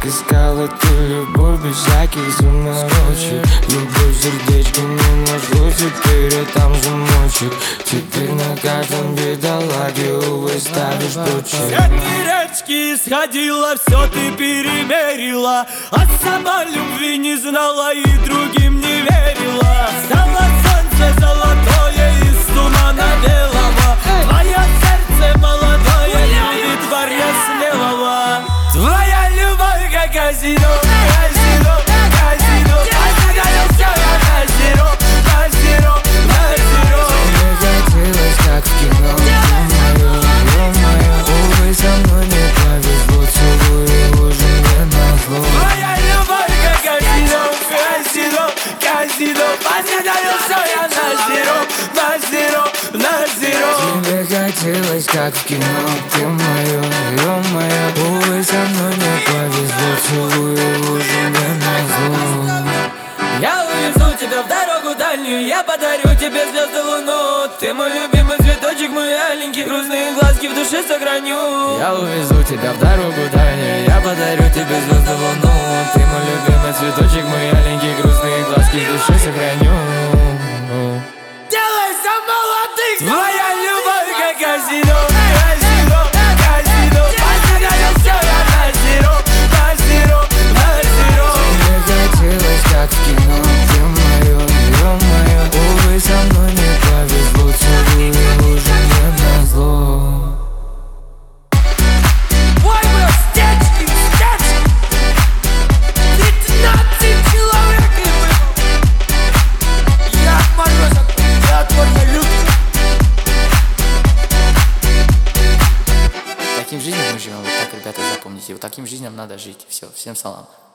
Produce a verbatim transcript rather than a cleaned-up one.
Искала ты любовь без всяких заморочек. Любовь сердечко не нашло, теперь я там замочек. Теперь на каждом бедолаге, увы, ставишь точек. С этой речки сходила, все ты перемерила, а сама любви не знала и другим не верила. Стало солнце золотое из тумана белого. Твое сердце молодое любит парня смелого. Твоя любовь как казино, казино, казино. Потерял все я на зеро, на зеро, на зеро. Мне хотелось, как в кино, ё-моё, ё-моё. Увы, со мной не повезло, целую уже не назло. Твоя любовь как казино, казино, казино. Потерял все я на зеро, на зеро, на зеро. Мне хотелось, как в кино, ё-моё, ё-моё. Увы, со мной не повезло, целую уже не назло. Я увезу тебя в дорогу дальнюю, я подарю тебе звезды луну. Ты мой любимый цветочек, мой аленький, грустные глазки в душе сохраню. Я увезу тебя в дорогу дальнюю, я подарю тебе звезды луну. Ты мой любимый цветочек, мой аленький, грустные глазки в душе сохраню. Делай за молодых. Твоя любовь как казино, казино, казино. Потерял все я на зеро, на зеро, на зеро. Мне хотелось, как в кино, ё-моё, ё-моё. Увы, со мной не повезло, целую уже не назло. Ой, бро, стечки, стечки. Тринадцать человек и вы. Я отморозок, я отморозок люблю. Таким жизням мы живем, вот так, ребята, запомните. Вот таким жизням надо жить. Все, всем салам.